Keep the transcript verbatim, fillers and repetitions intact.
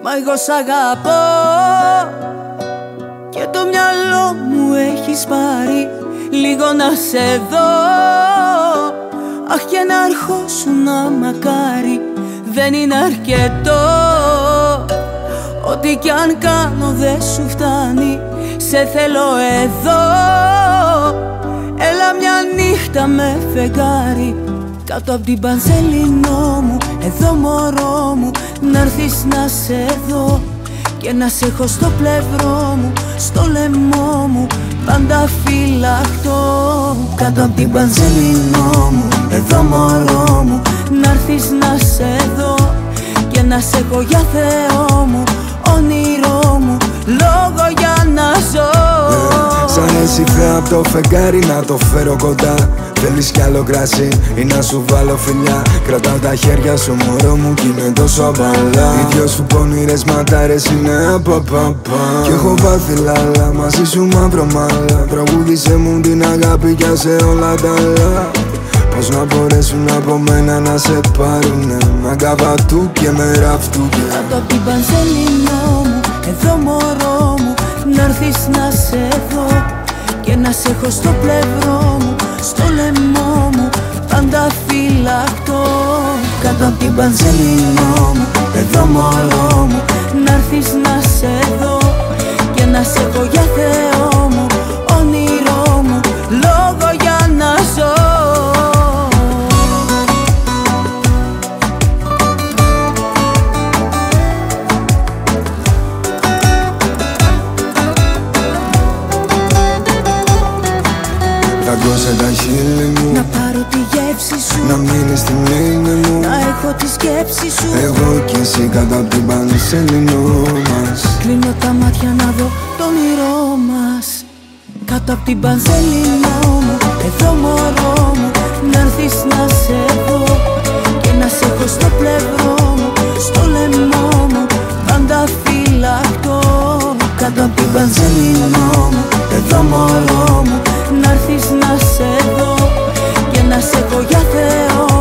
μα εγώ σ' αγαπώ και το μυαλό μου έχεις πάρει. Λίγο να σε δω, αχ και να αρχόσουν να μακάρι. Δεν είναι αρκετό, ό,τι κι αν κάνω δεν σου φτάνει. Σε θέλω εδώ, έλα μια νύχτα με φεγγάρι. Κάτω απ' την Πανσελινό μου, εδώ μωρό μου, να'ρθεις να σε δω και να σε έχω στο πλευρό μου, στο λαιμό μου, πάντα φυλαχτό. Κάτω απ' την Πανσελινό μου, εδώ μωρό μου, να'ρθεις να σε δω και να σε έχω για Θεό μου, όνειρό μου, λόγο για να ζω. yeah. Σ' αρέσει θέα απ' το φεγγάρι να το φέρω κοντά. Θέλεις κι άλλο κρασί ή να σου βάλω φιλιά. Κρατάω τα χέρια σου μωρό μου κι είναι τόσο απαλά. Οι δυο σου πονηρές ματάρες είναι από παπά. Κι έχω πάθει λάλα, μαζί σου μαύρο μάλα. Τραγούδισε μου την αγάπη κι άσε όλα τα άλλα. Πώς να μπορέσουν από μένα να σε πάρουνε, με αγκαβατού και με ραφτού. Κάτω απ' την Πανσελινό μου, εδώ μωρό μου, να'ρθεις να σε δω και να σε έχω στο πλευρό μου, στο λαιμό μου, πάντα φυλαχτό. Κάτω απ' την Πανσελινό μου, εδώ μωρό μου, να'ρθεις να σε δω και να σε έχω για Θεό μου, όνειρό μου, λόγο για να ζω. Δαγκώσε τα χείλη μου, να πάρω τη γεύση σου, να μείνεις στη μνήμη μου, να έχω τη σκέψη σου. Εγώ κι εσύ κάτω απ' την Πανσελινό μας. Κλείνω τα μάτια να δω το όνειρό μας. Κάτω απ' την Πανσελινό μου, εδώ μωρό μου, να'ρθεις να σε δω και να σε έχω στο πλευρό μου, στο λαιμό μου, πάντα φυλαχτό. Κάτω απ' την Πανσελινό μου, εδώ μωρό μου, να'ρθεις να σε δω και να σε έχω για Θεό